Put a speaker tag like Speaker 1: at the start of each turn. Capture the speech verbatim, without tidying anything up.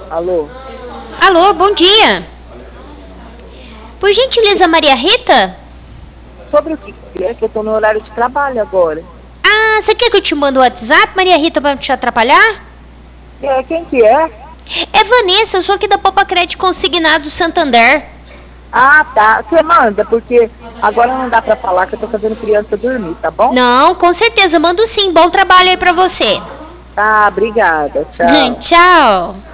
Speaker 1: Alô?
Speaker 2: Alô, bom dia. Por gentileza, Maria Rita?
Speaker 1: Sobre o que é que eu tô no horário de trabalho agora?
Speaker 2: Ah, você quer que eu te mande o WhatsApp, Maria Rita, pra não te atrapalhar?
Speaker 1: É, quem que é?
Speaker 2: É Vanessa, eu sou aqui da Popa Crédito Consignado Santander.
Speaker 1: Ah, tá. Você manda, porque agora não dá pra falar que eu tô fazendo criança dormir, tá bom?
Speaker 2: Não, com certeza, mando sim. Bom trabalho aí pra você.
Speaker 1: Tá, obrigada. Tchau.
Speaker 2: Tchau.